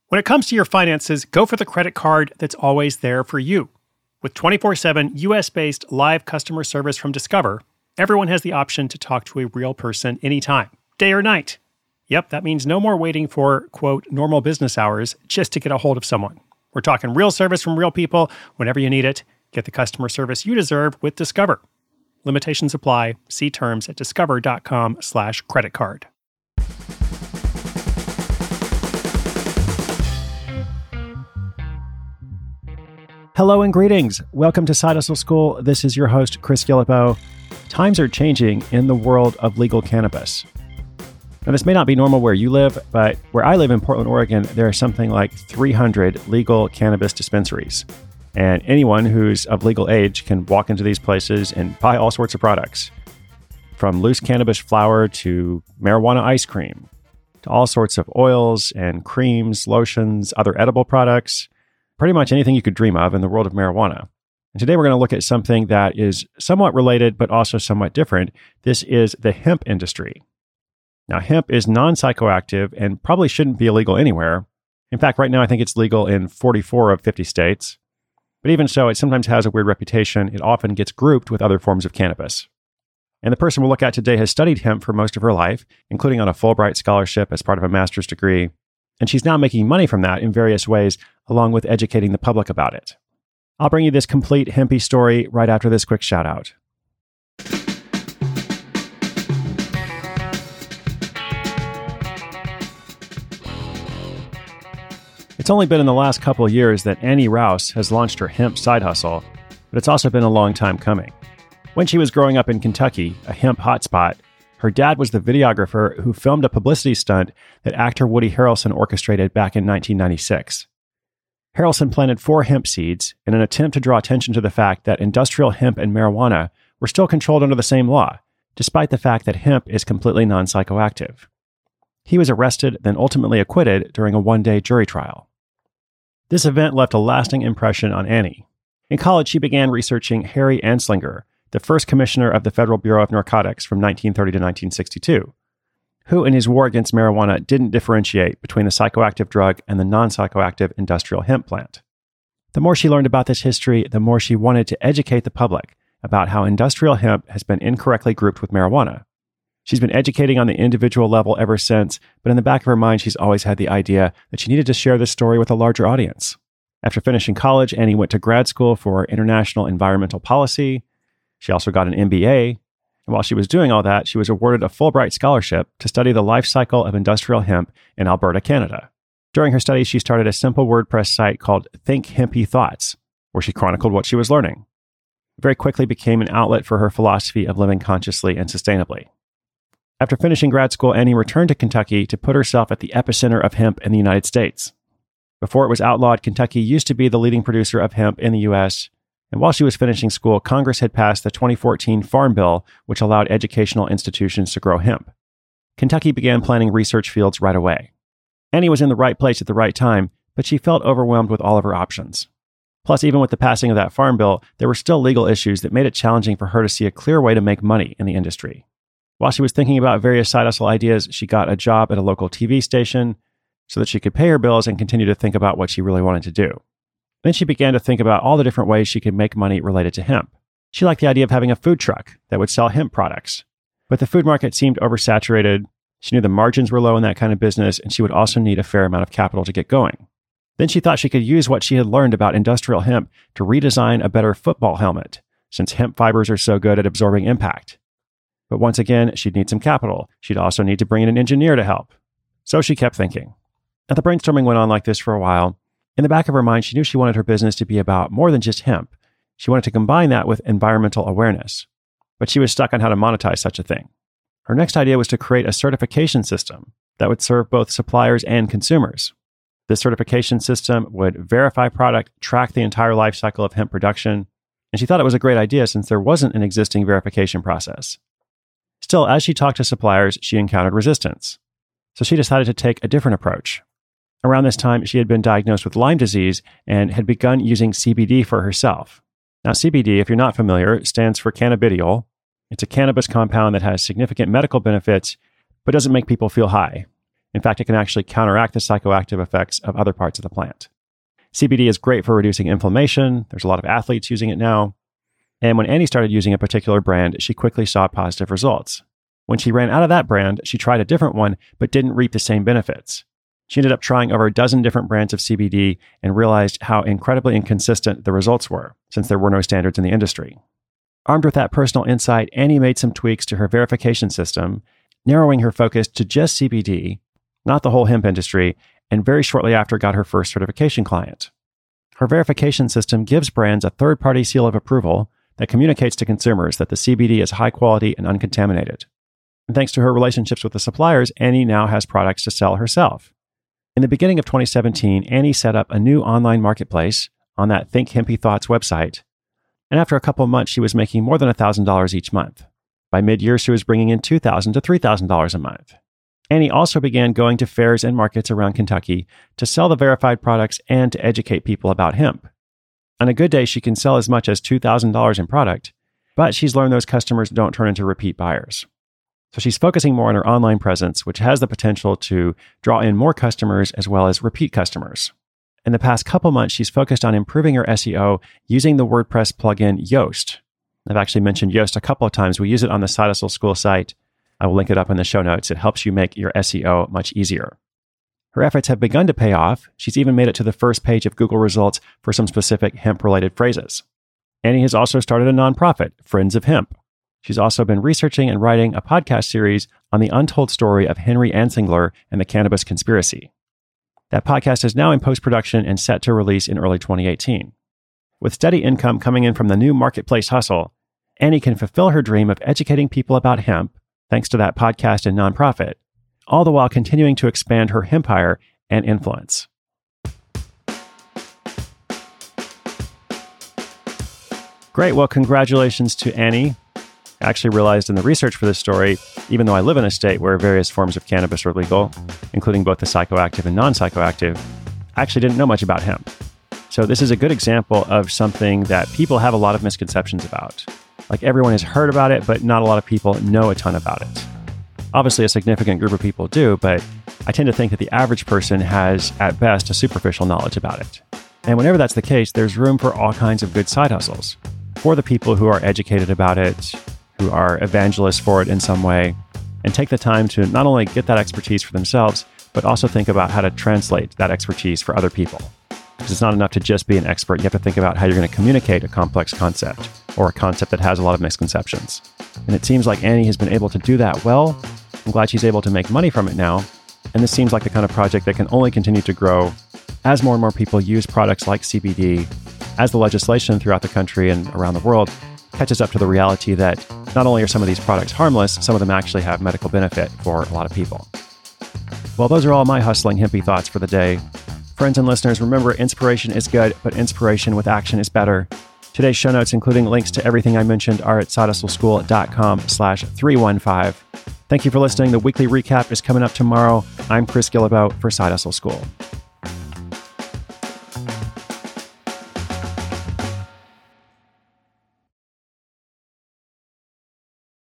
When it comes to your finances, go for the credit card that's always there for you. With 24/7 US-based live customer service from Discover, everyone has the option to talk to a real person anytime, day or night. Yep, that means no more waiting for, quote, normal business hours just to get a hold of someone. We're talking real service from real people whenever you need it. Get the customer service you deserve with Discover. Limitations apply. See terms at discover.com/creditcard. Hello and greetings. Welcome to Side Hustle School. This is your host, Chris Guillebeau. Times are changing in the world of legal cannabis. Now, this may not be normal where you live, but where I live in Portland, Oregon, there are something like 300 legal cannabis dispensaries. And anyone who's of legal age can walk into these places and buy all sorts of products, from loose cannabis flower to marijuana ice cream, to all sorts of oils and creams, lotions, other edible products, pretty much anything you could dream of in the world of marijuana. And today we're going to look at something that is somewhat related, but also somewhat different. This is the hemp industry. Now, hemp is non-psychoactive and probably shouldn't be illegal anywhere. In fact, right now I think it's legal in 44 of 50 states. But even so, it sometimes has a weird reputation. It often gets grouped with other forms of cannabis. And the person we'll look at today has studied hemp for most of her life, including on a Fulbright scholarship as part of a master's degree. And she's now making money from that in various ways, along with educating the public about it. I'll bring you this complete hempy story right after this quick shout out. It's only been in the last couple of years that Annie Rouse has launched her hemp side hustle, but it's also been a long time coming. When she was growing up in Kentucky, a hemp hotspot, her dad was the videographer who filmed a publicity stunt that actor Woody Harrelson orchestrated back in 1996. Harrelson planted 4 hemp seeds in an attempt to draw attention to the fact that industrial hemp and marijuana were still controlled under the same law, despite the fact that hemp is completely non-psychoactive. He was arrested, then ultimately acquitted during a one-day jury trial. This event left a lasting impression on Annie. In college, she began researching Harry Anslinger, the first commissioner of the Federal Bureau of Narcotics from 1930 to 1962, who in his war against marijuana didn't differentiate between the psychoactive drug and the non-psychoactive industrial hemp plant. The more she learned about this history, the more she wanted to educate the public about how industrial hemp has been incorrectly grouped with marijuana. She's been educating on the individual level ever since, but in the back of her mind, she's always had the idea that she needed to share this story with a larger audience. After finishing college, Annie went to grad school for international environmental policy. She also got an MBA, and while she was doing all that, she was awarded a Fulbright scholarship to study the life cycle of industrial hemp in Alberta, Canada. During her studies, she started a simple WordPress site called Think Hempy Thoughts, where she chronicled what she was learning. It very quickly became an outlet for her philosophy of living consciously and sustainably. After finishing grad school, Annie returned to Kentucky to put herself at the epicenter of hemp in the United States. Before it was outlawed, Kentucky used to be the leading producer of hemp in the U.S., and while she was finishing school, Congress had passed the 2014 Farm Bill, which allowed educational institutions to grow hemp. Kentucky began planning research fields right away. Annie was in the right place at the right time, but she felt overwhelmed with all of her options. Plus, even with the passing of that Farm Bill, there were still legal issues that made it challenging for her to see a clear way to make money in the industry. While she was thinking about various side hustle ideas, she got a job at a local TV station so that she could pay her bills and continue to think about what she really wanted to do. Then she began to think about all the different ways she could make money related to hemp. She liked the idea of having a food truck that would sell hemp products, but the food market seemed oversaturated. She knew the margins were low in that kind of business, and she would also need a fair amount of capital to get going. Then she thought she could use what she had learned about industrial hemp to redesign a better football helmet, since hemp fibers are so good at absorbing impact. But once again, she'd need some capital. She'd also need to bring in an engineer to help. So she kept thinking. Now, the brainstorming went on like this for a while. In the back of her mind, she knew she wanted her business to be about more than just hemp. She wanted to combine that with environmental awareness. But she was stuck on how to monetize such a thing. Her next idea was to create a certification system that would serve both suppliers and consumers. This certification system would verify product, track the entire life cycle of hemp production, and she thought it was a great idea since there wasn't an existing verification process. Still, as she talked to suppliers, she encountered resistance. So she decided to take a different approach. Around this time, she had been diagnosed with Lyme disease and had begun using CBD for herself. Now, CBD, if you're not familiar, stands for cannabidiol. It's a cannabis compound that has significant medical benefits, but doesn't make people feel high. In fact, it can actually counteract the psychoactive effects of other parts of the plant. CBD is great for reducing inflammation. There's a lot of athletes using it now. And when Annie started using a particular brand, she quickly saw positive results. When she ran out of that brand, she tried a different one, but didn't reap the same benefits. She ended up trying over a dozen different brands of CBD and realized how incredibly inconsistent the results were, since there were no standards in the industry. Armed with that personal insight, Annie made some tweaks to her verification system, narrowing her focus to just CBD, not the whole hemp industry, and very shortly after got her first certification client. Her verification system gives brands a third-party seal of approval that communicates to consumers that the CBD is high quality and uncontaminated. And thanks to her relationships with the suppliers, Annie now has products to sell herself. In the beginning of 2017, Annie set up a new online marketplace on that Think Hempy Thoughts website, and after a couple of months, she was making more than $1,000 each month. By mid-year, she was bringing in $2,000 to $3,000 a month. Annie also began going to fairs and markets around Kentucky to sell the verified products and to educate people about hemp. On a good day, she can sell as much as $2,000 in product, but she's learned those customers don't turn into repeat buyers. So she's focusing more on her online presence, which has the potential to draw in more customers as well as repeat customers. In the past couple months, she's focused on improving her SEO using the WordPress plugin Yoast. I've actually mentioned Yoast a couple of times. We use it on the Side Hustle School site. I will link it up in the show notes. It helps you make your SEO much easier. Her efforts have begun to pay off. She's even made it to the first page of Google results for some specific hemp-related phrases. Annie has also started a nonprofit, Friends of Hemp. She's also been researching and writing a podcast series on the untold story of Henry Anslinger and the cannabis conspiracy. That podcast is now in post-production and set to release in early 2018. With steady income coming in from the new marketplace hustle, Annie can fulfill her dream of educating people about hemp, thanks to that podcast and nonprofit, all the while continuing to expand her hempire and influence. Great. Well, congratulations to Annie. I actually realized in the research for this story, even though I live in a state where various forms of cannabis are legal, including both the psychoactive and non-psychoactive, I actually didn't know much about hemp. So this is a good example of something that people have a lot of misconceptions about. Like everyone has heard about it, but not a lot of people know a ton about it. Obviously, a significant group of people do, but I tend to think that the average person has, at best, a superficial knowledge about it. And whenever that's the case, there's room for all kinds of good side hustles for the people who are educated about it, who are evangelists for it in some way, and take the time to not only get that expertise for themselves, but also think about how to translate that expertise for other people. Because it's not enough to just be an expert. You have to think about how you're going to communicate a complex concept or a concept that has a lot of misconceptions. And it seems like Annie has been able to do that well. I'm glad she's able to make money from it now. And this seems like the kind of project that can only continue to grow as more and more people use products like CBD, as the legislation throughout the country and around the world catches up to the reality that not only are some of these products harmless, some of them actually have medical benefit for a lot of people. Well, those are all my hustling hempy thoughts for the day. Friends and listeners, remember, inspiration is good, but inspiration with action is better. Today's show notes, including links to everything I mentioned, are at sidehustleschool.com/315. Thank you for listening. The weekly recap is coming up tomorrow. I'm Chris Guillebeau for Side Hustle School.